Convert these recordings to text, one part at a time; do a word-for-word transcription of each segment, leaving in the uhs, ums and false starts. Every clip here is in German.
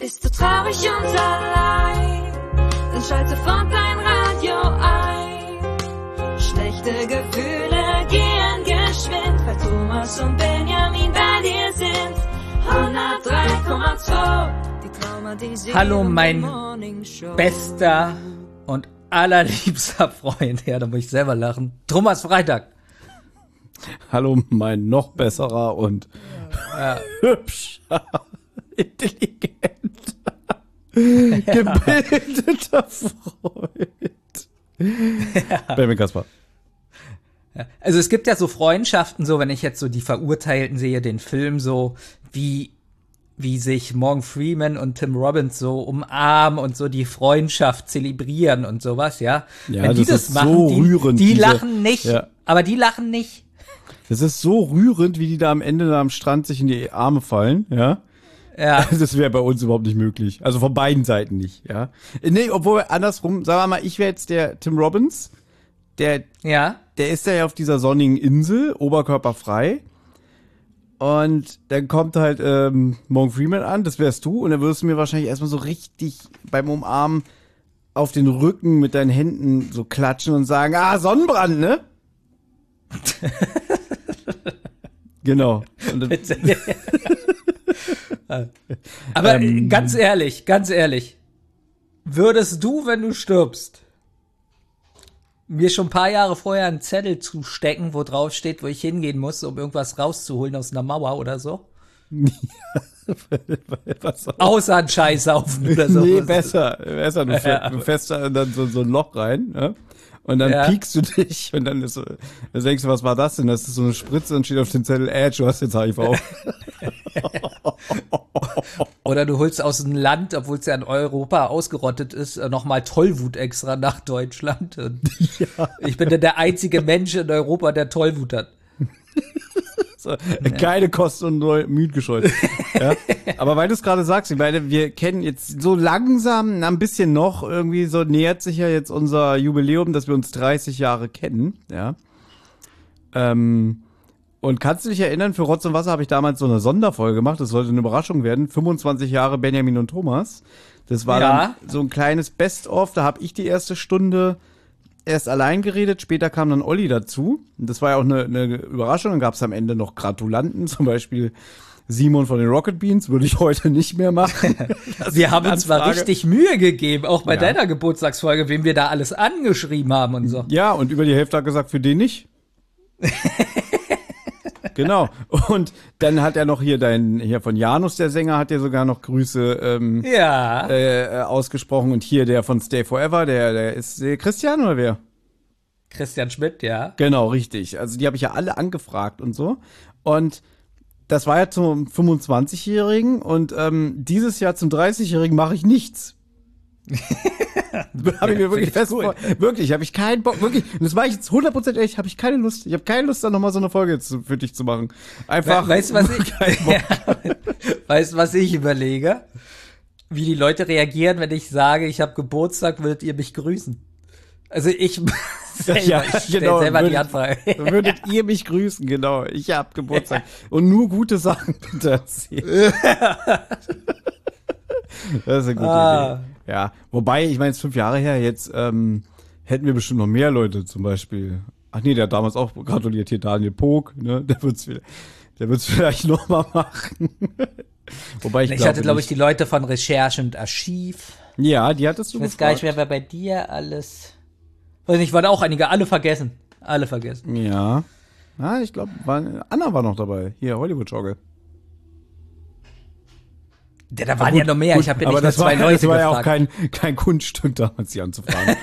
Bist du traurig und allein, dann schalte von dein Radio ein. Schlechte Gefühle gehen geschwind, weil Thomas und Benjamin bei dir sind. hundertdrei Komma zwei, die traumatisierende Hallo mein Morningshow. bester und allerliebster Freund. Ja, da muss ich selber lachen. Thomas Freitag. Hallo mein noch besserer und Ja. hübscher, intelligenter, gebildeter Freund. Ja. Benjamin Kaspar. Ja. Also es gibt ja so Freundschaften, so wenn ich jetzt so die Verurteilten sehe, den Film so, wie wie sich Morgan Freeman und Tim Robbins so umarmen und so die Freundschaft zelebrieren und sowas, ja. Ja, wenn die das das, ist machen, so die, rührend, die diese- lachen nicht, Ja. aber die lachen nicht. Das ist so rührend, wie die da am Ende da am Strand sich in die Arme fallen, ja. Ja. Das wäre bei uns überhaupt nicht möglich. Also von beiden Seiten nicht, ja. Nee, obwohl andersrum, sagen wir mal, ich wäre jetzt der Tim Robbins, der Ja. der ist ja auf dieser sonnigen Insel, oberkörperfrei. Und dann kommt halt ähm, Morgan Freeman an, das wärst du. Und dann würdest du mir wahrscheinlich erstmal so richtig beim Umarmen auf den Rücken mit deinen Händen so klatschen und sagen, ah, Sonnenbrand, ne? Genau. Und dann, Aber Ähm. äh, ganz ehrlich, ganz ehrlich, würdest du, wenn du stirbst, mir schon ein paar Jahre vorher einen Zettel zustecken, wo drauf steht, wo ich hingehen muss, um irgendwas rauszuholen aus einer Mauer oder so? was, Außer ein Scheißhaufen oder so. nee, besser. Besser, du, Ja, fährst, aber- du fährst da dann so, so ein Loch rein, ne? Und dann Ja. piekst du dich und dann ist so, dann denkst du, was war das denn? Das ist so eine Spritze und steht auf dem Zettel, äh, du hast jetzt H I V. Oder du holst aus einem Land, obwohl es ja in Europa ausgerottet ist, äh, nochmal Tollwut extra nach Deutschland. Und ich bin dann der einzige Mensch in Europa, der Tollwut hat. So, keine Kosten und nur Müd gescheut. Ja? Aber weil du es gerade sagst, ich meine, wir kennen jetzt so langsam, na, ein bisschen noch, irgendwie so nähert sich ja jetzt unser Jubiläum, dass wir uns dreißig Jahre kennen, ja. Ähm, und kannst du dich erinnern, für Rotz und Wasser habe ich damals so eine Sonderfolge gemacht, das sollte eine Überraschung werden, fünfundzwanzig Jahre Benjamin und Thomas. Das war Ja. dann so ein kleines Best-of, da habe ich die erste Stunde erst allein geredet, später kam dann Olli dazu. Und das war ja auch eine, eine Überraschung. Dann gab es am Ende noch Gratulanten, zum Beispiel Simon von den Rocket Beans, würde ich heute nicht mehr machen. Das Wir ist haben eine uns mal Anfrage. richtig Mühe gegeben, auch bei Ja. deiner Geburtstagsfolge, wem wir da alles angeschrieben haben und so. Ja, und über die Hälfte hat gesagt, für den nicht. Genau. Und dann hat er noch hier dein, hier von Janus, der Sänger, hat ja sogar noch Grüße ähm, Ja. äh, ausgesprochen. Und hier der von Stay Forever, der, der ist äh, Christian oder wer? Christian Schmidt, ja. Genau, richtig. Also die habe ich ja alle angefragt und so. Und das war ja zum fünfundzwanzigjährigen und ähm, dieses Jahr zum dreißigjährigen mache ich nichts. Habe ich mir wirklich Finde ich fest cool. vor, wirklich, habe ich keinen Bock, wirklich, und das mache ich jetzt hundert Prozent ehrlich, habe ich keine Lust, ich habe keine Lust, da nochmal so eine Folge jetzt zu- für dich zu machen. Einfach, We weißt du, was ich, keinen Bock. ja, weißt du, was ich überlege? Wie die Leute reagieren, wenn ich sage, ich habe Geburtstag, würdet ihr mich grüßen? Also ich selber, Ja, ich stell genau, selber die würdet- Anfrage. Würdet ihr mich grüßen, genau. Ich hab Geburtstag. Und nur gute Sachen bitte erzählen. Das ist eine gute Ah. Idee. Ja, wobei, ich meine, es ist fünf Jahre her, jetzt ähm, hätten wir bestimmt noch mehr Leute, zum Beispiel. Ach nee, der hat damals auch gratuliert, hier Daniel Pog, ne? Der wird's wieder, der wird's vielleicht noch mal machen. Wobei ich, Ich glaube hatte, glaube ich, nicht. die Leute von Recherche und Archiv. Ja, die hattest du Ich weiß gar nicht, gefragt. wer war bei dir alles. Weiß nicht, waren auch einige, alle vergessen. Alle vergessen. Ja. Ah, ich glaube, Anna war noch dabei. Hier, Hollywood-Jogge. Ja, da waren ja noch mehr. Ich habe ja nicht aber nur das zwei war, Leute das war ja auch gefragt. kein, kein Kunststück damals, sie anzufragen.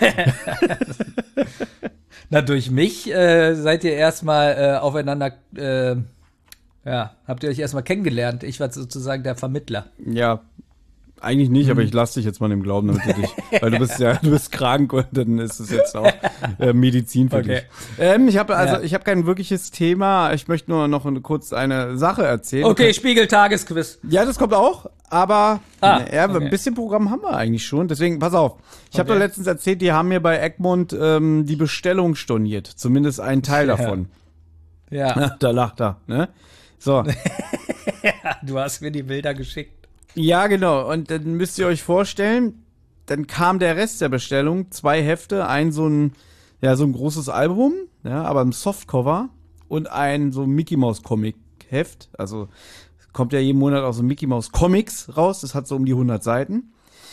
Na, durch mich äh, seid ihr erstmal äh, aufeinander, äh, ja, habt ihr euch erstmal kennengelernt. Ich war sozusagen der Vermittler. Ja, eigentlich nicht, Hm. aber ich lasse dich jetzt mal im Glauben, damit du dich, weil du bist ja, du bist krank und dann ist es jetzt auch äh, Medizin für Okay. dich. Ähm, ich habe also, Ja. ich habe kein wirkliches Thema. Ich möchte nur noch eine, kurz eine Sache erzählen. Okay, Spiegel-Tagesquiz. Ja, das kommt auch, aber Ah, ne, ja, okay. ein bisschen Programm haben wir eigentlich schon. Deswegen, pass auf. Ich habe Okay. doch letztens erzählt, die haben mir bei Egmont ähm, die Bestellung storniert. Zumindest einen Teil Ja. davon. Ja, Na, da lacht er, ne? So, du hast mir die Bilder geschickt. Ja, genau. Und dann müsst ihr euch vorstellen, dann kam der Rest der Bestellung, zwei Hefte, ein so ein, ja, so ein großes Album, ja, aber im Softcover und ein so Mickey Mouse Comic Heft. Also kommt ja jeden Monat auch so Mickey Mouse Comics raus. Das hat so um die hundert Seiten.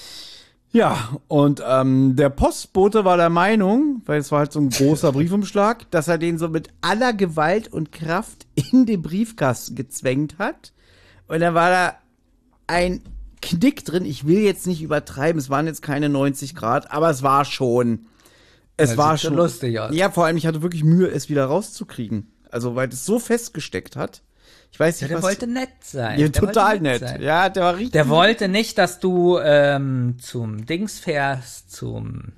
Ja, und ähm, der Postbote war der Meinung, weil es war halt so ein großer Briefumschlag, dass er den so mit aller Gewalt und Kraft in den Briefkasten gezwängt hat. Und dann war da ein Knick drin. Ich will jetzt nicht übertreiben, es waren jetzt keine neunzig Grad, aber es war schon. Es das war sieht schon lustig aus. Ja, vor allem, ich hatte wirklich Mühe, es wieder rauszukriegen. Also, weil es so festgesteckt hat. Ich weiß Ja, nicht, der was. wollte nett sein. Ja, Der total wollte nett. sein. Ja, der war richtig. Der wollte nicht, dass du ähm, zum Dings fährst, zum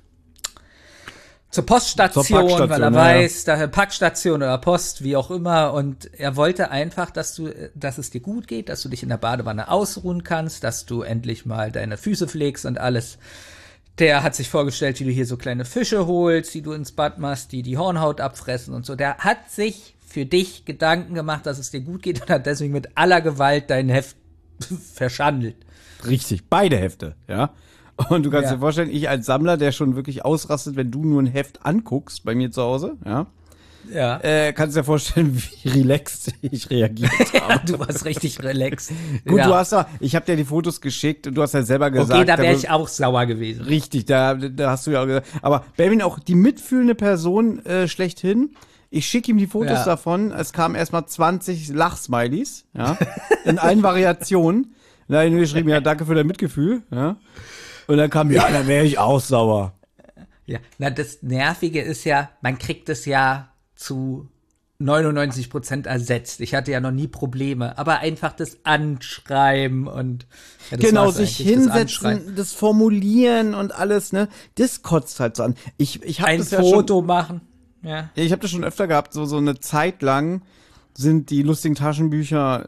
zur Poststation, Zur Packstation, weil er ja, weiß, da Packstation oder Post, wie auch immer. Und er wollte einfach, dass du, dass es dir gut geht, dass du dich in der Badewanne ausruhen kannst, dass du endlich mal deine Füße pflegst und alles. Der hat sich vorgestellt, wie du hier so kleine Fische holst, die du ins Bad machst, die die Hornhaut abfressen und so. Der hat sich für dich Gedanken gemacht, dass es dir gut geht und hat deswegen mit aller Gewalt dein Heft verschandelt. Richtig, beide Hefte, ja. Und du kannst Ja. dir vorstellen, ich als Sammler, der schon wirklich ausrastet, wenn du nur ein Heft anguckst bei mir zu Hause, ja, Ja. äh, kannst dir vorstellen, wie relaxed ich reagiert habe. Du warst richtig relaxed. Gut, ja. du hast ja, ich habe dir die Fotos geschickt und du hast ja selber gesagt. Okay, da wäre wird- ich auch sauer gewesen. Richtig, da, da hast du ja auch gesagt. Aber Benjamin, auch die mitfühlende Person äh, schlechthin. Ich schicke ihm die Fotos Ja. davon. Es kamen erstmal zwanzig Lachsmileys, ja, in allen Variationen. Da habe ich nur geschrieben, ja, danke für dein Mitgefühl, ja. Und dann kam, ja, dann wäre ich auch sauer. Ja, na, das Nervige ist ja, man kriegt es ja zu neunundneunzig Prozent ersetzt. Ich hatte ja noch nie Probleme, aber einfach das Anschreiben und ja, das Genau, war's sich eigentlich, das hinsetzen, Anschreiben. das, Formulieren und alles, ne, das kotzt halt so an. Ich, ich habe Ein das ja Foto machen. Ja. schon, ich habe das schon öfter gehabt, so, so eine Zeit lang sind die lustigen Taschenbücher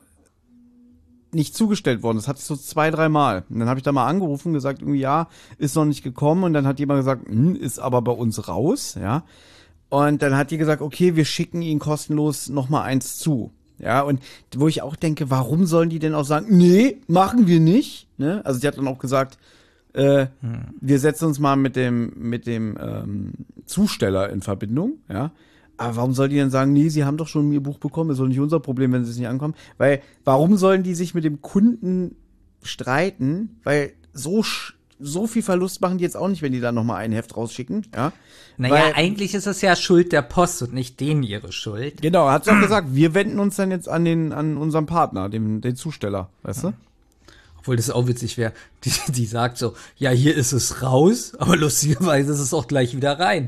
nicht zugestellt worden. Das hatte ich so zwei, drei Mal. Und dann habe ich da mal angerufen, gesagt, irgendwie, ja, ist noch nicht gekommen. Und dann hat jemand gesagt, hm, ist aber bei uns raus, ja. Und dann hat die gesagt, okay, wir schicken Ihnen kostenlos noch mal eins zu. Ja, und wo ich auch denke, warum sollen die denn auch sagen, nee, machen wir nicht, ne? Also sie hat dann auch gesagt, äh, hm. wir setzen uns mal mit dem, mit dem ähm, Zusteller in Verbindung, ja. Aber warum soll die denn sagen, nee, sie haben doch schon ihr Buch bekommen, ist doch nicht unser Problem, wenn sie es nicht ankommen? Weil, warum sollen die sich mit dem Kunden streiten? Weil so, sch- so viel Verlust machen die jetzt auch nicht, wenn die dann noch mal ein Heft rausschicken, ja? Naja, Weil, eigentlich ist es ja Schuld der Post und nicht denen ihre Schuld. genau, hat sie auch gesagt, wir wenden uns dann jetzt an den, an unseren Partner, den, den Zusteller, weißt du? Obwohl das auch witzig wäre. Die, die sagt so, ja, hier ist es raus, aber lustigerweise ist es auch gleich wieder rein.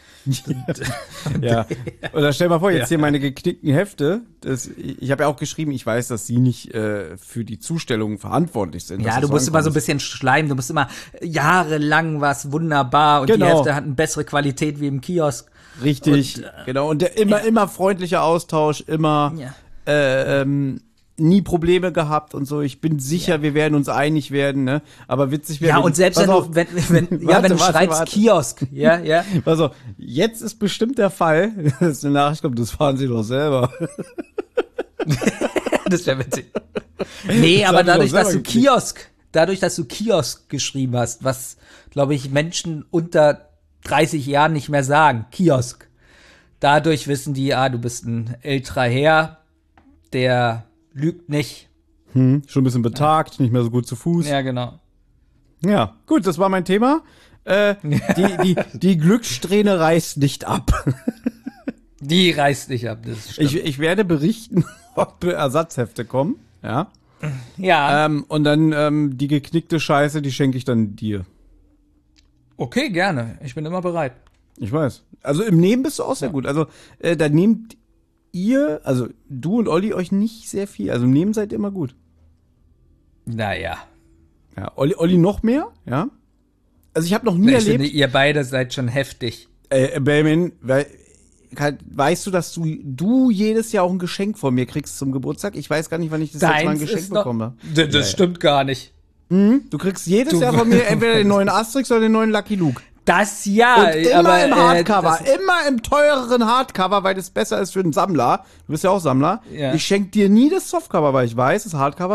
Ja. Oder stell mal vor, jetzt Ja. hier meine geknickten Hefte. Das, ich habe ja auch geschrieben, ich weiß, dass sie nicht äh, für die Zustellung verantwortlich sind. Ja, dass du das musst immer so ein ankommt. bisschen schleimen, du musst immer jahrelang was wunderbar und Genau. die Hälfte hat eine bessere Qualität wie im Kiosk. Richtig, Und, äh, genau. Und der immer, immer freundlicher Austausch, immer Ja. äh, ähm, nie Probleme gehabt und so. Ich bin sicher, wir werden uns einig werden, ne? Aber witzig wäre. Ja, wenn- und selbst pass wenn auf, du, wenn, wenn, ja, Warte, wenn du warte, schreibst warte. Kiosk, ja, ja. Also, jetzt ist bestimmt der Fall, dass eine Nachricht kommt, das fahren sie doch selber. Das wäre witzig. Nee, Das aber hab ich dadurch, doch dass selber du gekriegt. Kiosk, dadurch, dass du Kiosk geschrieben hast, was, glaube ich, Menschen unter dreißig Jahren nicht mehr sagen, Kiosk. Dadurch wissen die, ah, du bist ein älterer Herr, der lügt nicht. Hm, schon ein bisschen betagt, nicht mehr so gut zu Fuß. Ja, genau. Ja, gut, das war mein Thema. Äh, die, die, die Glückssträhne reißt nicht ab. Die reißt nicht ab, das stimmt. Ich, ich werde berichten, ob Ersatzhefte kommen. Ja. ja, Ähm, und dann ähm, die geknickte Scheiße, die schenke ich dann dir. okay, gerne. Ich bin immer bereit. Ich weiß. Also im Nehmen bist du auch sehr gut. Also äh, da nehmt ihr, also du und Olli, euch nicht sehr viel. Also im Nehmen seid ihr immer gut. Naja. Ja, Olli, Olli noch mehr, ja. Also ich habe noch nie Ich erlebt. finde, ihr beide seid schon heftig. Äh, Benjamin, weil, kann, weißt du, dass du, du jedes Jahr auch ein Geschenk von mir kriegst zum Geburtstag? Ich weiß gar nicht, wann ich das letzte Mal ein Deins Geschenk ist noch, bekommen habe. das das stimmt gar nicht. Du kriegst jedes Du- Jahr von mir entweder den neuen Asterix oder den neuen Lucky Luke. Das ja, Und immer aber im äh, Hardcover, das, immer im teureren Hardcover, weil das besser ist für den Sammler. Du bist ja auch Sammler. Ja. Ich schenk dir nie das Softcover, weil ich weiß, das Hardcover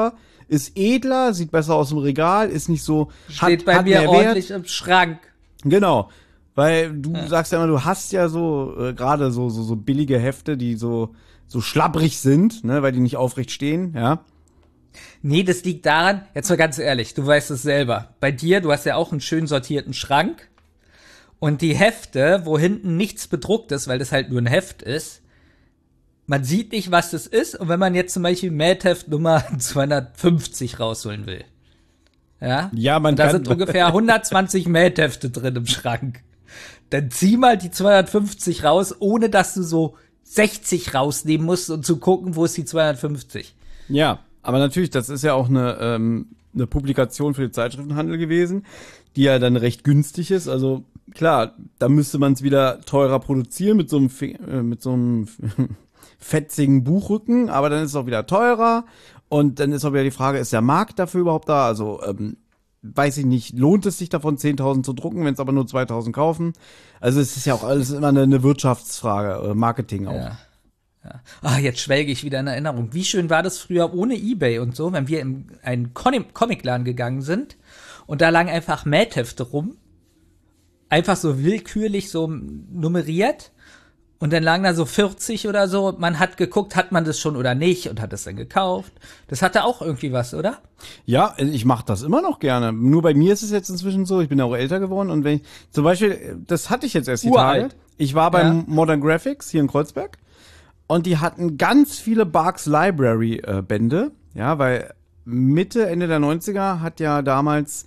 ist edler, sieht besser aus im Regal, ist nicht so, Steht hat, bei hat mir mehr Wert. ordentlich im Schrank. Genau. Weil du Ja. sagst ja immer, du hast ja so, äh, gerade so, so, so billige Hefte, die so, so schlabbrig sind, ne, weil die nicht aufrecht stehen, ja. Nee, das liegt daran, jetzt mal ganz ehrlich, du weißt es selber. Bei dir, du hast ja auch einen schön sortierten Schrank. Und die Hefte, wo hinten nichts bedruckt ist, weil das halt nur ein Heft ist, man sieht nicht, was das ist. Und wenn man jetzt zum Beispiel Mad-Heft Nummer zweihundertfünfzig rausholen will, ja, Ja, man und da kann- sind ungefähr hundertzwanzig Mad-Hefte drin im Schrank, dann zieh mal die zweihundertfünfzig raus, ohne dass du so sechzig rausnehmen musst, um zu gucken, wo ist die zweihundertfünfzig. Ja, aber natürlich, das ist ja auch eine, ähm, eine Publikation für den Zeitschriftenhandel gewesen, die ja dann recht günstig ist. Also klar, da müsste man es wieder teurer produzieren mit so einem, Fi- äh, mit so einem fetzigen Buchrücken, aber dann ist es auch wieder teurer. Und dann ist auch wieder die Frage, ist der Markt dafür überhaupt da? Also, ähm, weiß ich nicht, lohnt es sich davon zehntausend zu drucken, wenn es aber nur zweitausend kaufen? Also es ist ja auch alles immer eine, eine Wirtschaftsfrage, äh, Marketing auch. Ja. Ja. Ah, jetzt schwelge ich wieder in Erinnerung. Wie schön war das früher ohne Ebay und so, wenn wir in einen Con- Comicladen gegangen sind und da lagen einfach Mad-Hefte rum, einfach so willkürlich so nummeriert und dann lagen da so vierzig oder so. Man hat geguckt, hat man das schon oder nicht und hat es dann gekauft. Das hatte auch irgendwie was, oder? Ja, ich mache das immer noch gerne. Nur bei mir ist es jetzt inzwischen so, ich bin ja auch älter geworden und wenn ich, zum Beispiel, das hatte ich jetzt erst die Uralt. Tage. Ich war beim Ja. Modern Graphics hier in Kreuzberg und die hatten ganz viele Barks Library äh, Bände, ja, weil Mitte, Ende der neunziger hat ja damals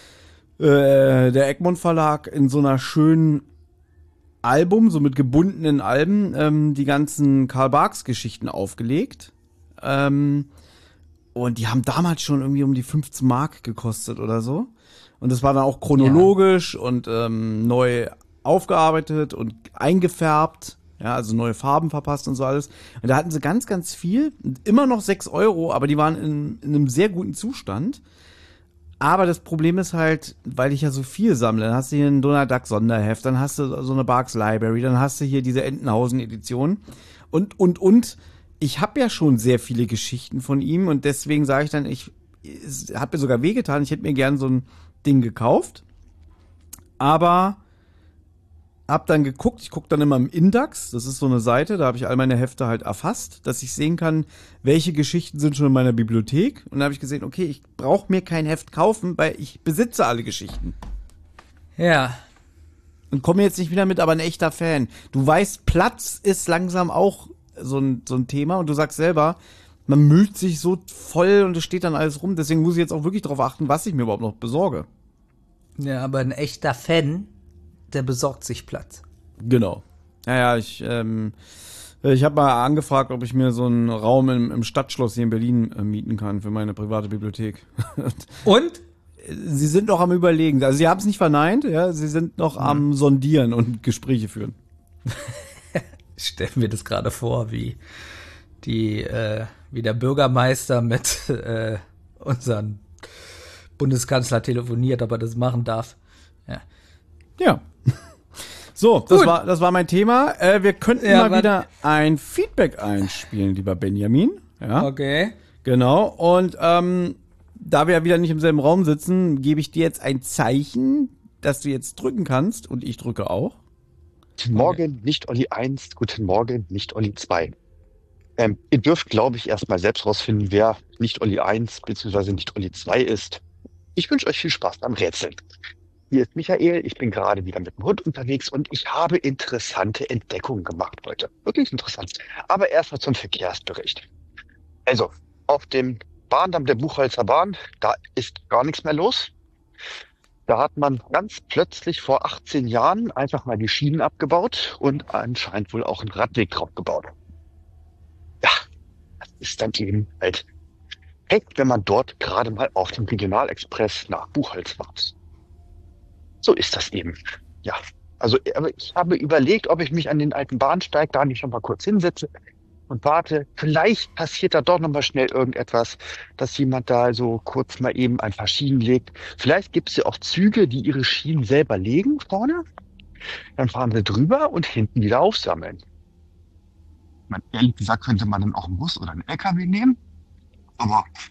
äh, der Egmont Verlag in so einer schönen Album, so mit gebundenen Alben, ähm, die ganzen Karl Barks Geschichten aufgelegt. Ähm, und die haben damals schon irgendwie um die fünfzehn Mark gekostet oder so. Und das war dann auch chronologisch und ähm, neu aufgearbeitet und eingefärbt. Ja, also neue Farben verpasst und so alles. Und da hatten sie ganz, ganz viel. Immer noch sechs Euro, aber die waren in, in einem sehr guten Zustand. Aber das Problem ist halt, weil ich ja so viel sammle, dann hast du hier ein Donald Duck Sonderheft, dann hast du so eine Barks Library, dann hast du hier diese Entenhausen-Edition und, und, und. Ich habe ja schon sehr viele Geschichten von ihm und deswegen sage ich dann, ich habe mir sogar wehgetan, ich hätte mir gern so ein Ding gekauft, aber hab dann geguckt, ich gucke dann immer im Index, das ist so eine Seite, da habe ich all meine Hefte halt erfasst, dass ich sehen kann, welche Geschichten sind schon in meiner Bibliothek. Und da habe ich gesehen, okay, ich brauche mir kein Heft kaufen, weil ich besitze alle Geschichten. Ja. Und komme jetzt nicht wieder mit, aber ein echter Fan. Du weißt, Platz ist langsam auch so ein, so ein Thema und du sagst selber, man müllt sich so voll und es steht dann alles rum. Deswegen muss ich jetzt auch wirklich darauf achten, was ich mir überhaupt noch besorge. Ja, aber ein echter Fan, der besorgt sich Platz. Genau. Ja, ja, ich, ähm, ich habe mal angefragt, ob ich mir so einen Raum im, im Stadtschloss hier in Berlin äh, mieten kann für meine private Bibliothek. Und? Sie sind noch am Überlegen. Also sie haben es nicht verneint, ja, sie sind noch am Sondieren und Gespräche führen. Ich stelle mir das gerade vor, wie die, äh, wie der Bürgermeister mit äh, unserem Bundeskanzler telefoniert, ob er das machen darf. Ja. Ja. So, das Gut. war, das war mein Thema. Äh, wir könnten Ja, mal wann- wieder ein Feedback einspielen, lieber Benjamin. Ja, Okay. genau. Und ähm, da wir ja wieder nicht im selben Raum sitzen, gebe ich dir jetzt ein Zeichen, dass du jetzt drücken kannst. Und ich drücke auch. Guten Morgen, nicht Olli eins, guten Morgen, nicht Olli zwei. Ähm, ihr dürft, glaube ich, erstmal selbst rausfinden, wer nicht Olli eins bzw. nicht Olli zwei ist. Ich wünsche euch viel Spaß beim Rätseln. Hier ist Michael, ich bin gerade wieder mit dem Hund unterwegs und ich habe interessante Entdeckungen gemacht heute. Wirklich interessant. Aber erstmal zum Verkehrsbericht. Also, auf dem Bahndamm der Buchholzer Bahn, da ist gar nichts mehr los. Da hat man ganz plötzlich vor achtzehn Jahren einfach mal die Schienen abgebaut und anscheinend wohl auch einen Radweg drauf gebaut. Ja, das ist dann eben halt echt, wenn man dort gerade mal auf dem Regionalexpress nach Buchholz wartet. So ist das eben. Ja, also aber ich habe überlegt, ob ich mich an den alten Bahnsteig da nicht schon mal kurz hinsetze und warte. Vielleicht passiert da doch noch mal schnell irgendetwas, dass jemand da so kurz mal eben ein paar Schienen legt. Vielleicht gibt es ja auch Züge, die ihre Schienen selber legen vorne. Dann fahren sie drüber und hinten wieder aufsammeln. Man, ehrlich gesagt könnte man dann auch einen Bus oder einen L K W nehmen. Aber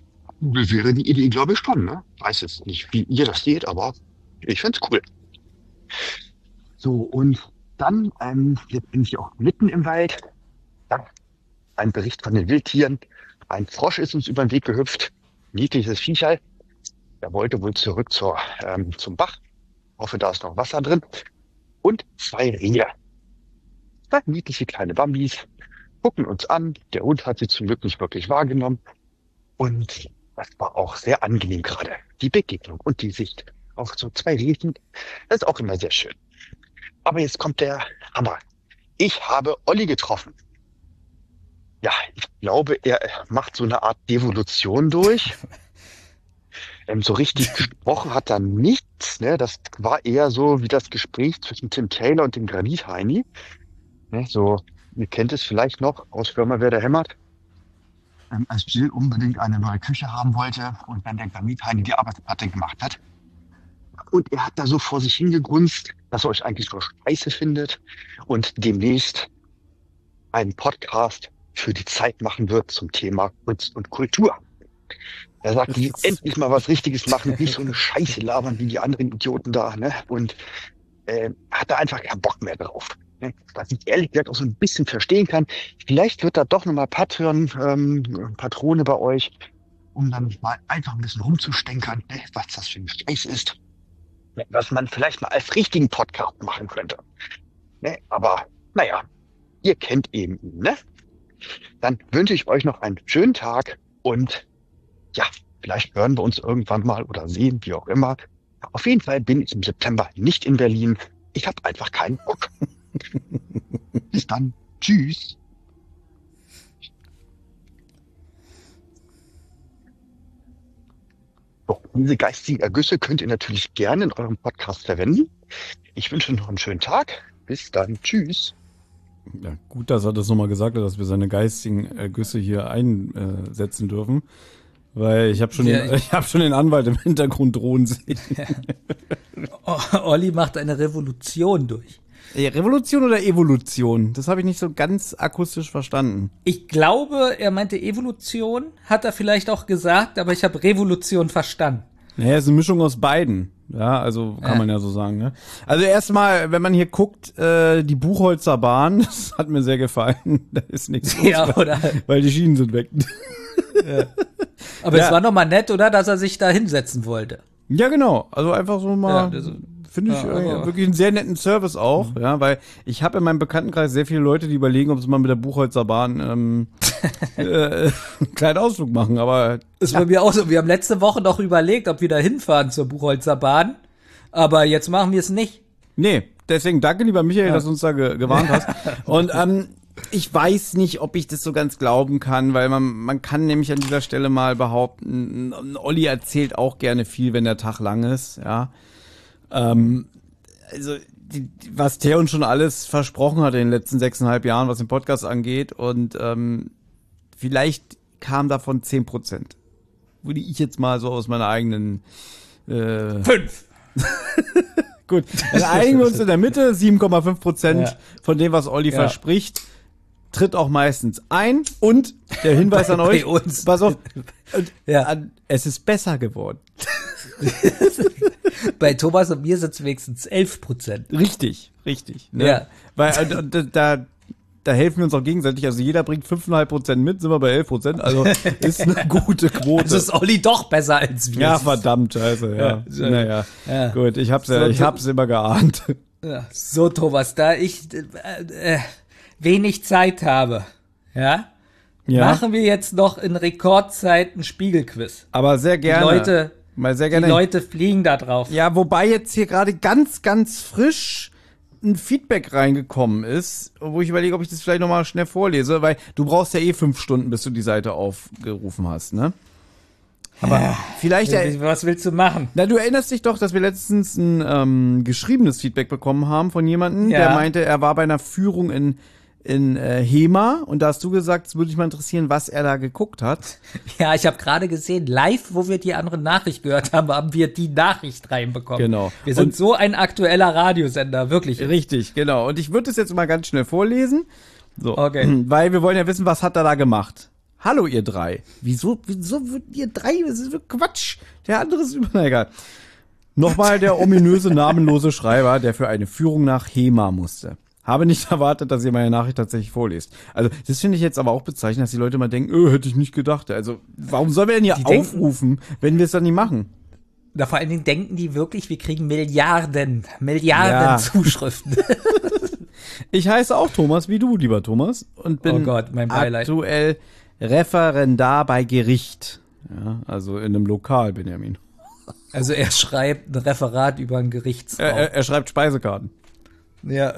Das wäre die Idee, glaube ich schon, ne? Weiß jetzt nicht, wie ihr das seht, aber ich find's cool. So, und dann, ähm, jetzt bin ich auch mitten im Wald. Dann ein Bericht von den Wildtieren. Ein Frosch ist uns über den Weg gehüpft. Niedliches Viecherl. Er wollte wohl zurück zur, ähm, zum Bach. Hoffe, da ist noch Wasser drin. Und zwei Rehe. Zwei niedliche kleine Bambis. Gucken uns an. Der Hund hat sie zum Glück nicht wirklich wahrgenommen. Und das war auch sehr angenehm gerade. Die Begegnung und die Sicht auf so zwei Rehchen. Das ist auch immer sehr schön. Aber jetzt kommt der Hammer. Ich habe Olli getroffen. Ja, ich glaube, er macht so eine Art Devolution durch. ähm, so richtig gesprochen hat er nichts. Ne? Das war eher so wie das Gespräch zwischen Tim Taylor und dem Granit-Heini. Ne? So, ihr kennt es vielleicht noch aus Firma Wer da hämmert. Ähm, als Jill unbedingt eine neue Küche haben wollte und dann der Granit-Heini die Arbeitsplatte gemacht hat. Und er hat da so vor sich hingegrunzt, dass er euch eigentlich so scheiße findet und demnächst einen Podcast für die Zeit machen wird zum Thema Kunst und Kultur. Er sagt, die endlich mal was Richtiges machen, nicht so eine Scheiße labern wie die anderen Idioten da, ne? Und äh, hat da einfach keinen Bock mehr drauf. Ne? Was ich ehrlich gesagt auch so ein bisschen verstehen kann. Vielleicht wird da doch nochmal Patreon, ähm, Patrone bei euch, um dann mal einfach ein bisschen rumzustänkern, ne? Was das für ein Scheiß ist. Was man vielleicht mal als richtigen Podcast machen könnte. Ne? Aber naja, ihr kennt eben ihn, ne? Dann wünsche ich euch noch einen schönen Tag und ja, vielleicht hören wir uns irgendwann mal oder sehen, wie auch immer. Auf jeden Fall bin ich im September nicht in Berlin. Ich habe einfach keinen Bock. Bis dann. Tschüss. So, diese geistigen Ergüsse könnt ihr natürlich gerne in eurem Podcast verwenden. Ich wünsche euch noch einen schönen Tag. Bis dann. Tschüss. Ja, gut, dass er das nochmal gesagt hat, dass wir seine geistigen Ergüsse hier einsetzen dürfen. Weil ich habe schon, Ja, den, ich hab schon den Anwalt im Hintergrund drohen sehen. O- Olli macht eine Revolution durch. Ja, Revolution oder Evolution? Das habe ich nicht so ganz akustisch verstanden. Ich glaube, er meinte Evolution, hat er vielleicht auch gesagt, aber ich habe Revolution verstanden. Naja, es ist eine Mischung aus beiden. Ja, also kann Ja. man ja so sagen. Ne? Also erstmal, wenn man hier guckt, äh, die Buchholzer Bahn, das hat mir sehr gefallen. Da ist nichts los, Ja, oder? weil die Schienen sind weg. Aber Ja. es war noch mal nett, oder, dass er sich da hinsetzen wollte. Ja, genau. Also einfach so mal, Ja, das- finde ich ja, äh, aber- wirklich einen sehr netten Service auch. Ja, weil ich habe in meinem Bekanntenkreis sehr viele Leute, die überlegen, ob sie mal mit der Buchholzer Bahn ähm, äh, einen kleinen Ausflug machen. Aber Das war bei mir auch so. Wir haben letzte Woche noch überlegt, ob wir da hinfahren zur Buchholzer Bahn. Aber jetzt machen wir es nicht. nee, deswegen danke, lieber Michael, dass du uns da ge gewarnt hast. Und ähm, ich weiß nicht, ob ich das so ganz glauben kann, weil man, man kann nämlich an dieser Stelle mal behaupten, ein Olli erzählt auch gerne viel, wenn der Tag lang ist, ja. Ähm, also, die, die, was der uns schon alles versprochen hat in den letzten sechseinhalb Jahren, was den Podcast angeht, und ähm, vielleicht kam davon zehn Prozent. Würde ich jetzt mal so aus meiner eigenen äh, Fünf. Gut, dann einigen wir uns in der Mitte, sieben Komma fünf Prozent Ja. von dem, was Olli Ja. verspricht, tritt auch meistens ein. Und der Hinweis an Bei euch, uns. pass auf, und, Ja. an, es ist besser geworden. Bei Thomas und mir sind es wenigstens elf Prozent. Richtig, richtig. Ne? Ja. Weil äh, da, da, da helfen wir uns auch gegenseitig. Also jeder bringt fünf Komma fünf Prozent mit, sind wir bei elf Prozent. Also ist eine gute Quote. Also ist Olli doch besser als wir. ja, verdammt, scheiße, ja. Ja, so- naja, ja. gut, ich hab's, ja, So- ich hab's immer geahnt. Ja, so, Thomas, da ich äh, äh, wenig Zeit habe, ja, Ja, machen wir jetzt noch in Rekordzeit ein Spiegelquiz. aber sehr Die gerne. Leute, mal sehr die gerne. Leute fliegen da drauf. Ja, wobei jetzt hier gerade ganz, ganz frisch ein Feedback reingekommen ist, wo ich überlege, ob ich das vielleicht nochmal schnell vorlese, weil du brauchst ja eh fünf Stunden, bis du die Seite aufgerufen hast, ne? Aber vielleicht, er, Was willst du machen? na, du erinnerst dich doch, dass wir letztens ein ähm, geschriebenes Feedback bekommen haben von jemandem, Ja. der meinte, er war bei einer Führung in in äh, HEMA und da hast du gesagt, es würde dich mal interessieren, was er da geguckt hat. Ja, ich habe gerade gesehen, live, wo wir die andere Nachricht gehört haben, haben wir die Nachricht reinbekommen. Genau. Wir sind Und- so ein aktueller Radiosender, wirklich. Richtig, genau. Und ich würde es jetzt mal ganz schnell vorlesen. So, Okay. weil wir wollen ja wissen, was hat er da gemacht? Hallo ihr drei. Wieso, wieso wird ihr drei? Das ist Quatsch. Der andere ist über, na egal. Nochmal der ominöse, namenlose Schreiber, der für eine Führung nach Hema musste. Habe nicht erwartet, dass ihr meine Nachricht tatsächlich vorlest. Also, das finde ich jetzt aber auch bezeichnend, dass die Leute mal denken, öh, hätte ich nicht gedacht. Also, warum sollen wir denn hier Die aufrufen, wenn wir es dann nicht machen? Da vor allen Dingen denken die wirklich, wir kriegen Milliarden, Milliarden Ja. Zuschriften. Ich heiße auch Thomas, wie du, lieber Thomas. Und bin Oh Gott, mein Beileid. aktuell Referendar bei Gericht. Ja, also in einem Lokal, Benjamin. Also er schreibt ein Referat über einen Gerichtsraum. Er, er, er schreibt Speisekarten. Ja.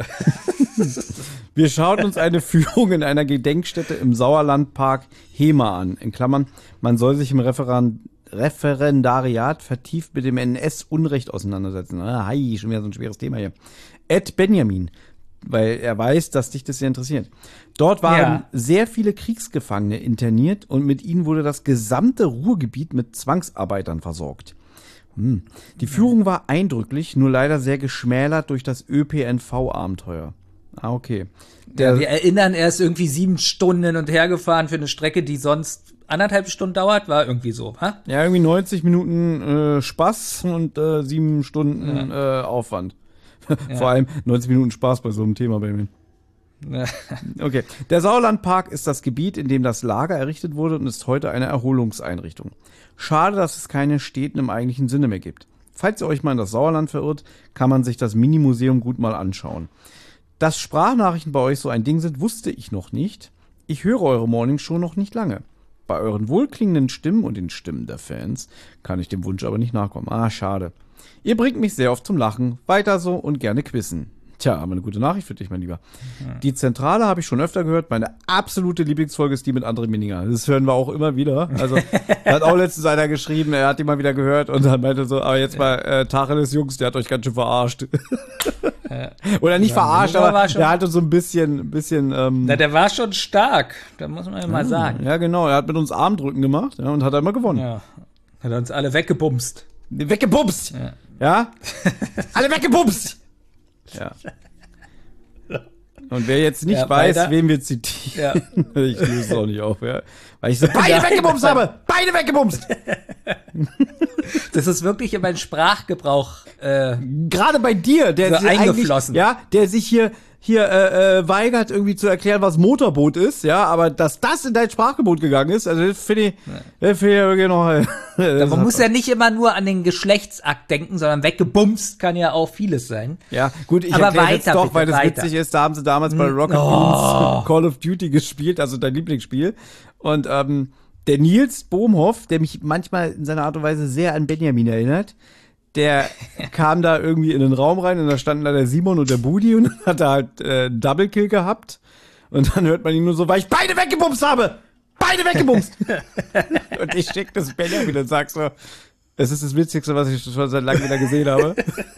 Wir schauen uns eine Führung in einer Gedenkstätte im Sauerlandpark Hema an. In Klammern, man soll sich im Referat, Referendariat vertieft mit dem N S-Unrecht auseinandersetzen. Ah, hi, schon wieder so ein schweres Thema hier. Ed Benjamin, weil er weiß, dass dich das sehr interessiert. Dort waren Ja. sehr viele Kriegsgefangene interniert und mit ihnen wurde das gesamte Ruhrgebiet mit Zwangsarbeitern versorgt. Hm. Die Führung war eindrücklich, nur leider sehr geschmälert durch das Ö P N V-Abenteuer. Ah, okay. Der, Ja, wir erinnern, er ist irgendwie sieben Stunden hin und her gefahren für eine Strecke, die sonst anderthalb Stunden dauert, war irgendwie so, ha? ja, irgendwie neunzig Minuten äh, Spaß und äh, sieben Stunden äh, Aufwand. Vor allem neunzig Minuten Spaß bei so einem Thema, Benjamin. Ja. Okay. Der Sauerlandpark ist das Gebiet, in dem das Lager errichtet wurde und ist heute eine Erholungseinrichtung. Schade, dass es keine Städten im eigentlichen Sinne mehr gibt. Falls ihr euch mal in das Sauerland verirrt, kann man sich das Mini-Museum gut mal anschauen. Dass Sprachnachrichten bei euch so ein Ding sind, wusste ich noch nicht. Ich höre eure Morningshow noch nicht lange. Bei euren wohlklingenden Stimmen und den Stimmen der Fans kann ich dem Wunsch aber nicht nachkommen. Ah, schade. Ihr bringt mich sehr oft zum Lachen. Weiter so und gerne quizzen. Tja, aber eine gute Nachricht für dich, mein Lieber. Mhm. Die Zentrale habe ich schon öfter gehört. Meine absolute Lieblingsfolge ist die mit André Minninger. Das hören wir auch immer wieder. Also, er hat auch letztens einer geschrieben, er hat die mal wieder gehört und dann meinte so, aber jetzt mal, äh, Tacheles Jungs, der hat euch ganz schön verarscht. Ja. Oder nicht Ja, verarscht, Minninger aber war schon- der hatte so ein bisschen, bisschen, ähm, Na, der war schon stark, da muss man ja mal sagen. ja, genau, er hat mit uns Armdrücken gemacht, ja, und hat einmal gewonnen. Ja. Hat uns alle weggebumst. Weggebumst! Ja. Ja? Alle weggebumst! Ja. Und wer jetzt nicht Ja, weiß, weiter. wen wir zitieren, Ja. ich löse es auch nicht auf, ja. Weil ich so beide Ja, weggebumst habe! Beide weggebumst! Das ist wirklich in meinen Sprachgebrauch. Äh, Gerade bei dir, der So sich eigentlich- eingeflossen. ja, der sich hier hier äh, äh, weigert, irgendwie zu erklären, was Motorboot ist, ja, aber dass das in dein Sprachgebot gegangen ist, also das finde ich, das finde ich ja wirklich noch. das man hat- muss ja nicht immer nur an den Geschlechtsakt denken, sondern weggebumst kann ja auch vieles sein. Ja, gut, ich Aber erkläre jetzt weiter, doch, bitte, weil das weiter. witzig ist, da haben sie damals bei Rocket Oh. Beans Call of Duty gespielt, also dein Lieblingsspiel. Und ähm, der Nils Bohmhoff, der mich manchmal in seiner Art und Weise sehr an Benjamin erinnert, der kam da irgendwie in den Raum rein und da standen da der Simon und der Budi und dann hat er halt äh, einen Double-Kill gehabt. Und dann hört man ihn nur so, weil ich beide weggebumst habe! Beide weggebumst! Und ich schick das Benjamin und sag so, es ist das Witzigste, was ich schon seit langem wieder gesehen habe.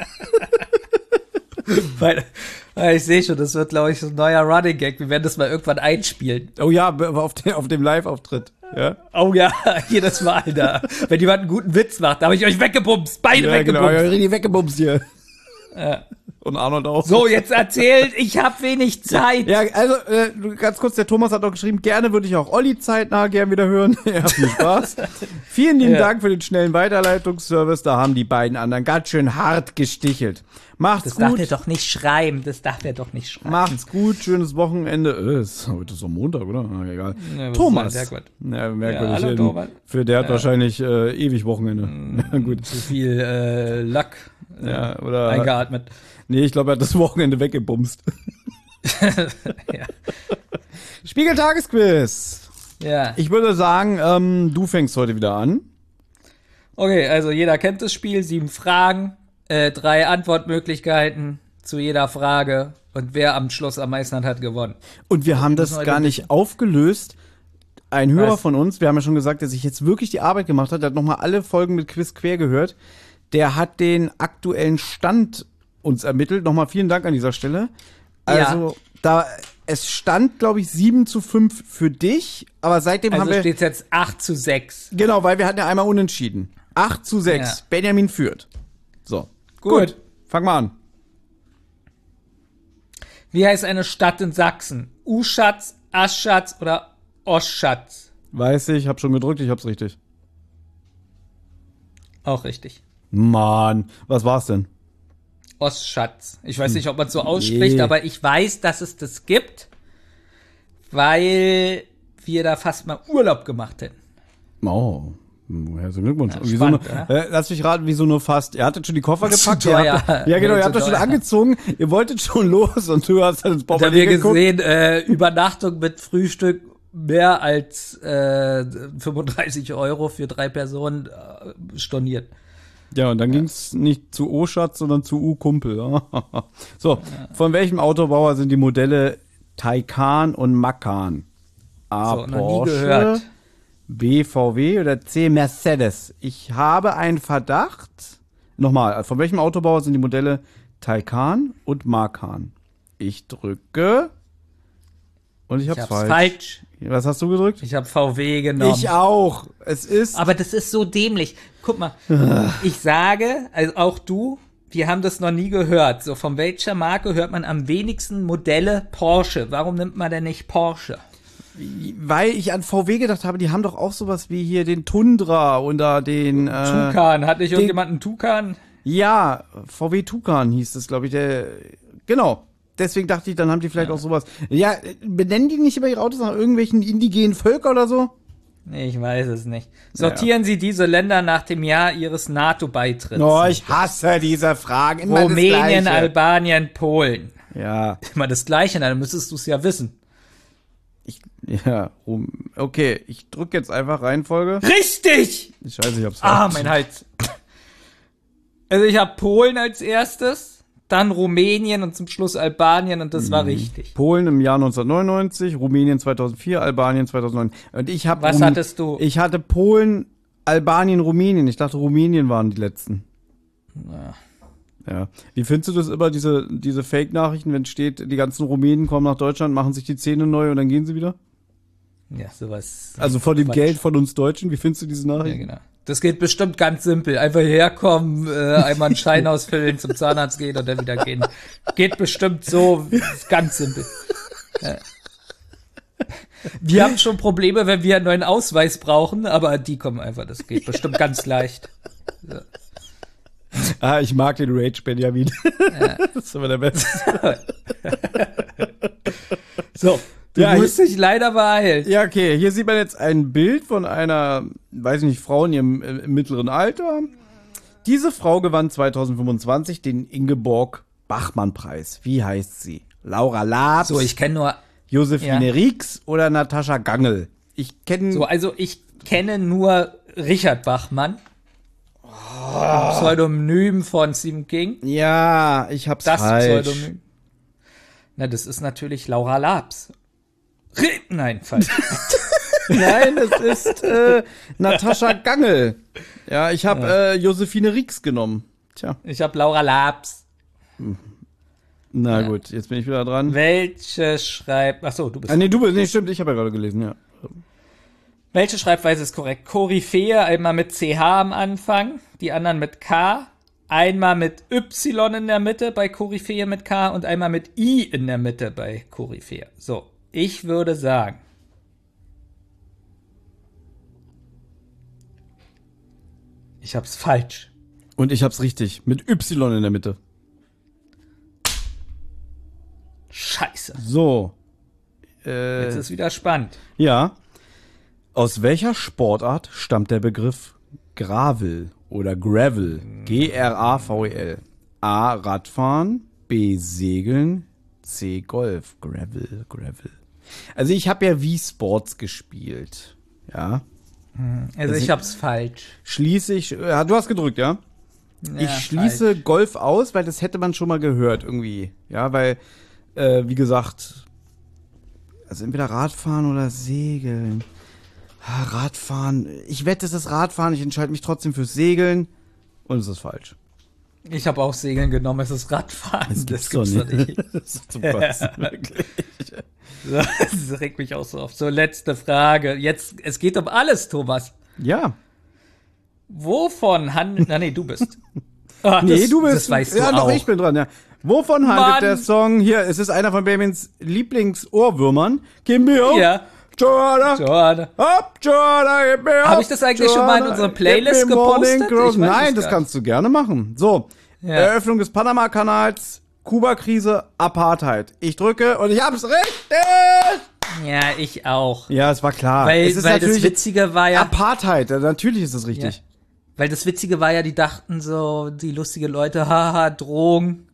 Weil, weil ich sehe schon, das wird, glaube ich, so ein neuer Running Gag. Wir werden das mal irgendwann einspielen. Oh ja, aber auf, den, auf dem Live-Auftritt. Ja, Oh ja, jedes Mal da. Wenn jemand einen guten Witz macht, da habe ich euch weggebumst. Beide ja genau, weggebumst. ja, richtig weggebumst hier. Ja. Und Arnold auch. So, jetzt erzählt, ich habe wenig Zeit. Ja, also äh, ganz kurz, der Thomas hat noch geschrieben, gerne würde ich auch Olli zeitnah gern wieder hören. Ja, viel Spaß. Vielen lieben Ja. Dank für den schnellen Weiterleitungsservice. Da haben die beiden anderen ganz schön hart gestichelt. Macht's Das darf er gut. doch nicht schreiben. Das darf er doch nicht schreiben. Macht's gut, schönes Wochenende. Äh, ist, heute ist doch Montag, oder? Ah, egal. Ja, was Thomas. ist denn der Ja, merkwürdig. Ja, hallo, Ähm, Torwart. Für der hat wahrscheinlich äh, ewig Wochenende. Ja, gut. Zu viel äh, Lack äh, Ja, oder eingeatmet. nee, ich glaube, er hat das Wochenende weggebumst. Ja. Spiegeltagesquiz. ja. Ich würde sagen, ähm, du fängst heute wieder an. Okay, also jeder kennt das Spiel. Sieben Fragen, äh, drei Antwortmöglichkeiten zu jeder Frage. Und wer am Schluss am meisten hat, hat gewonnen. Und wir haben das müssen heute gar nicht aufgelöst. Ein Hörer Was? von uns, wir haben ja schon gesagt, der sich jetzt wirklich die Arbeit gemacht hat, der hat nochmal alle Folgen mit Quiz quer gehört. Der hat den aktuellen Stand uns ermittelt. Nochmal vielen Dank an dieser Stelle. Also, da, es stand, glaube ich, sieben zu fünf für dich, aber seitdem haben Also wir, steht jetzt acht zu sechs. genau, weil wir hatten ja einmal unentschieden. acht zu sechs. Ja. Benjamin führt. So. Gut. Fang mal an. Wie heißt eine Stadt in Sachsen? Uschatz, Aschatz oder Oschatz? Weiß ich, hab schon gedrückt, ich hab's richtig. Auch richtig. Mann, was war's denn? Ostschatz. Ich weiß nicht, ob man es so ausspricht, Nee. aber ich weiß, dass es das gibt, weil wir da fast mal Urlaub gemacht hätten. Oh, herzlichen Glückwunsch. Ja, Wieso spannend, nur, oder? äh, lass mich raten, wieso nur fast? Ihr hattet schon die Koffer Zu gepackt? Ihr teuer. habt, ja, genau, Nee, ihr habt zu das schon teuer. angezogen. Ihr wolltet schon los und du hast dann ins Da haben Portemonnaie wir geguckt. gesehen, äh, Übernachtung mit Frühstück mehr als äh, fünfunddreißig Euro für drei Personen äh, storniert. Ja, und dann ging's nicht zu O-Schatz, sondern zu U-Kumpel. So, von welchem Autobauer sind die Modelle Taycan und Macan? A. So, noch nie Porsche, gehört. B. V W oder C. Mercedes? Ich habe einen Verdacht. Nochmal, von welchem Autobauer sind die Modelle Taycan und Macan? Ich drücke und ich hab's, Ich hab's falsch. falsch. Was hast du gedrückt? Ich habe V W genommen. Ich auch. Es ist Aber das ist so dämlich. Guck mal, ich sage, also auch du, wir haben das noch nie gehört. So, von welcher Marke hört man am wenigsten Modelle Porsche? Warum nimmt man denn nicht Porsche? weil ich an V W gedacht habe, die haben doch auch sowas wie hier den Tundra oder den äh, Tucan. Hat nicht den- irgendjemand einen Tucan? Ja, V W Tucan hieß es, glaube ich. Der, genau. Deswegen dachte ich, dann haben die vielleicht auch sowas. Ja, benennen die nicht über ihre Autos nach irgendwelchen indigenen Völker oder so? Nee, ich weiß es nicht. Sortieren Sie diese Länder nach dem Jahr Ihres NATO-Beitritts. Oh, ich hasse diese Fragen. Immer das Rumänien, Gleiche. Albanien, Polen. Ja, Immer das Gleiche, dann müsstest du es ja wissen. ich, ja, rum. Okay, ich drücke jetzt einfach Reihenfolge. Richtig! Scheiße, ich hab's Ah, falsch. mein Hals. Also ich habe Polen als erstes, dann Rumänien und zum Schluss Albanien und das war richtig. Polen im Jahr neunzehnhundertneunundneunzig, Rumänien zweitausendvier, Albanien zweitausendneun. Und ich habe Was hattest du? Ich hatte Polen, Albanien, Rumänien. Ich dachte, Rumänien waren die letzten. Ja. Ja. Wie findest du das immer, diese, diese Fake-Nachrichten, wenn steht, die ganzen Rumänen kommen nach Deutschland, machen sich die Zähne neu und dann gehen sie wieder? Ja, sowas. Also von dem Quatsch. Geld von uns Deutschen, wie findest du diese Ja, Nachrichten? genau. Das geht bestimmt ganz simpel. Einfach herkommen, äh, einmal einen Schein ausfüllen, zum Zahnarzt gehen und dann wieder gehen. Geht bestimmt so, ist ganz simpel. Ja. Wir haben schon Probleme, wenn wir einen neuen Ausweis brauchen, aber die kommen einfach, das geht bestimmt ganz leicht. Ja. Ah, ich mag den Rage Benjamin. Das ist immer der Beste. So, du Ja, musst dich leider beeilen. Ja, okay, hier sieht man jetzt ein Bild von einer, weiß ich nicht, Frau in ihrem äh, im mittleren Alter. Diese Frau gewann zweitausendfünfundzwanzig den Ingeborg-Bachmann-Preis. Wie heißt sie? Laura Labs, So, ich kenne nur, Josephine ja. Rieks oder Natascha Gangl? Ich kenne... so, also ich kenne nur Richard Bachmann. Pseudonym von Stephen King. Ja, ich hab's Das falsch. Pseudonym. Na, das ist natürlich Laura Labs. Re- Nein, falsch. Nein, es ist äh, Natascha Gangl. Ja, ich habe äh, Josephine Rieks genommen. Tja, Ich habe Laura Labs. na Ja. gut, jetzt bin ich wieder dran. Welche schreibt. Ach so, du bist. Ah, nee, du bist, nee, stimmt, ich habe ja gerade gelesen, ja. Welche Schreibweise ist korrekt? Koryphäe, einmal mit C H am Anfang, die anderen mit K, einmal mit Y in der Mitte bei Koryphäe mit K und einmal mit I in der Mitte bei Koryphäe. So, ich würde sagen. Ich hab's falsch. Und ich hab's richtig, mit Y in der Mitte. Scheiße. So. Äh, Jetzt ist wieder spannend. ja. Aus welcher Sportart stammt der Begriff Gravel oder Gravel? G R A V E L. A. Radfahren, B. Segeln, C. Golf. Gravel, Gravel. Also ich habe ja Wii Sports gespielt. Ja. Also ich hab's falsch. Schließe ich. Ja, du hast gedrückt, ja? Ja, ich schließe falsch. Golf aus, weil das hätte man schon mal gehört irgendwie. Ja, weil, äh, wie gesagt, also entweder Radfahren oder Segeln. Ah, Radfahren. Ich wette, es ist Radfahren. Ich entscheide mich trotzdem fürs Segeln. Und es ist falsch. Ich habe auch Segeln genommen, es ist Radfahren. Das gibt's doch nicht. Das ist zum Kotzen, wirklich. Das regt mich auch so auf. So, letzte Frage. Jetzt, es geht um alles, Thomas. Ja. Wovon handelt. Na, nee, du bist. Ah, Nee, das, du bist. Das weißt du ja, auch. doch, ich bin dran, ja. Wovon handelt Mann. der Song? Hier, es ist einer von Benjamins Lieblingsohrwürmern. Kimbio. Ja. Joanna, Joanna. hopp, Joanna, gib mir Hab ich das eigentlich schon mal in unsere Playlist gib mir Morning gepostet? Grows. Ich weiß Nein, es das gar kannst du gerne machen. So, Ja. Eröffnung des Panama-Kanals, Kuba-Krise, Apartheid. Ich drücke und ich hab's richtig! Ja, ich auch. Ja, es war klar. Weil, es ist weil das natürlich Witzige war ja, Apartheid, ja, natürlich ist das richtig. Ja. weil das Witzige war ja, die dachten so, die lustige Leute, haha, Drogen.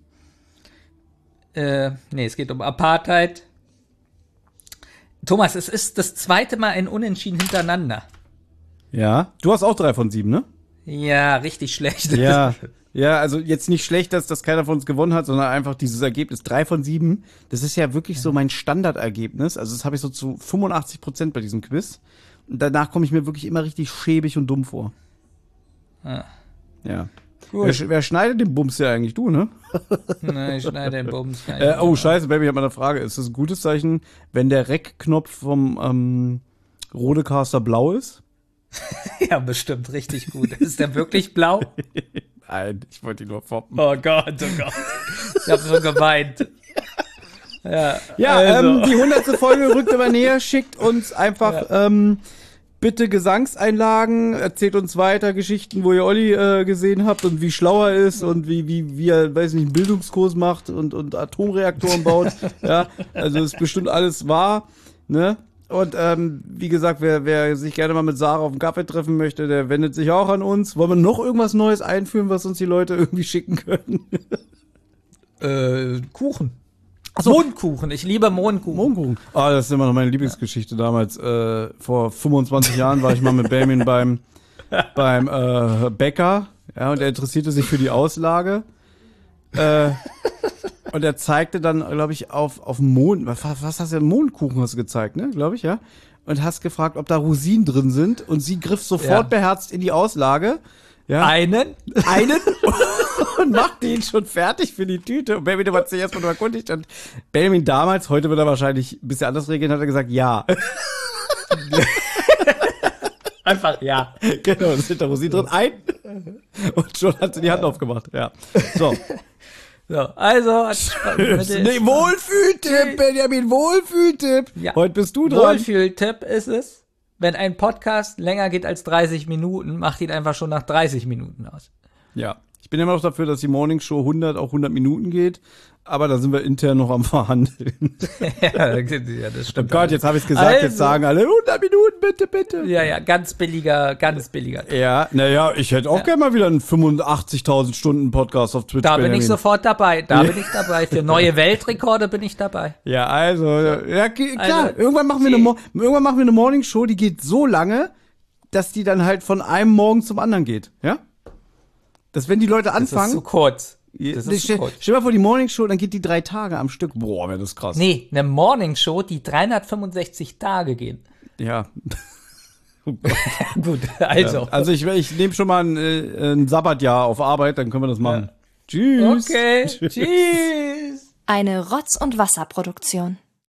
Äh, nee, es geht um Apartheid. Thomas, es ist das zweite Mal ein Unentschieden hintereinander. Ja, du hast auch drei von sieben, ne? Ja, richtig schlecht. Ja, ja, also jetzt nicht schlecht, dass, dass keiner von uns gewonnen hat, sondern einfach dieses Ergebnis drei von sieben. Das ist ja wirklich so mein Standardergebnis. Also das habe ich so zu fünfundachtzig Prozent bei diesem Quiz. Und danach komme ich mir wirklich immer richtig schäbig und dumm vor. Ah. Ja. Gut. Wer, wer schneidet den Bums ja eigentlich? Du, ne? Nein, ich schneide den Bums. Äh, oh, scheiße, Baby, ich hab mal eine Frage. Ist das ein gutes Zeichen, wenn der Rec-Knopf vom ähm, Rodecaster blau ist? Ja, bestimmt richtig gut. Ist der wirklich blau? Nein, ich wollte ihn nur foppen. Oh Gott, oh Gott. Ich hab schon geweint. Ja, Ja, also. ähm, die hundertste Folge rückt immer näher. Schickt uns einfach ähm, bitte Gesangseinlagen. Erzählt uns weiter Geschichten, wo ihr Olli äh, gesehen habt und wie schlau er ist und wie, wie, wie er, weiß nicht, einen Bildungskurs macht und, und Atomreaktoren baut. Ja, also ist bestimmt alles wahr, ne? Und ähm, wie gesagt, wer, wer sich gerne mal mit Sarah auf einen Kaffee treffen möchte, der wendet sich auch an uns. Wollen wir noch irgendwas Neues einführen, was uns die Leute irgendwie schicken können? Äh, Kuchen. So. Mohnkuchen. Ich liebe Mohnkuchen. Mohnkuchen. Ah, das ist immer noch meine Lieblingsgeschichte damals. Äh, vor fünfundzwanzig Jahren war ich mal mit Benjamin beim, beim äh, Bäcker. Ja, und er interessierte sich für die Auslage. Äh, und er zeigte dann, glaube ich, auf, auf Mohn, was, was hast du denn? Mohnkuchen hast du gezeigt, ne? Glaube ich, ja. Und hast gefragt, ob da Rosinen drin sind. Und sie griff sofort Ja. beherzt in die Auslage. Ja. Einen? Einen und machte ihn schon fertig für die Tüte. Und Benjamin hat sich erstmal nur erkundigt. Und Benjamin damals, heute wird er wahrscheinlich ein bisschen anders reagieren, hat er gesagt, ja. Einfach ja. Genau, es sind da Rosinen drin. Ein. Und schon hat sie die Hand aufgemacht. Ja. So. So, also. Nee, Wohlfühltipp, Benjamin, Wohlfühltipp. Ja. Heute bist du dran. Wohlfühltipp ist es, wenn ein Podcast länger geht als dreißig Minuten, macht ihn einfach schon nach dreißig Minuten aus. Ja. Ich bin immer noch dafür, dass die Morning Show hundert auch hundert Minuten geht. Aber da sind wir intern noch am Verhandeln. ja, das Oh stimmt. Gott, jetzt habe ich es gesagt, Also- jetzt sagen alle hundert Minuten, bitte, bitte. Ja, ja, ganz billiger, ganz billiger. Ja, naja, ich hätte auch gerne mal wieder einen fünfundachtzigtausend Stunden Podcast auf Twitch. Da bin Benjamin. ich sofort dabei. Da bin ich dabei. Für neue Weltrekorde bin ich dabei. Ja, also, ja, k- klar, Also, irgendwann machen wir eine Mo- irgendwann machen wir eine Morning Show, die geht so lange, dass die dann halt von einem Morgen zum anderen geht, ja? Dass wenn die Leute Das ist anfangen, zu kurz. Ja, Das stell, ist zu kurz. stell mal vor die Morning Show, dann geht die drei Tage am Stück. Boah, wäre das krass. Nee, eine Morning Show, die dreihundertfünfundsechzig Tage gehen. Ja. Gut, also. Also ich, ich nehme schon mal ein, äh, ein Sabbatjahr auf Arbeit, dann können wir das machen. Tschüss. Okay, tschüss. Eine Rotz- und Wasserproduktion.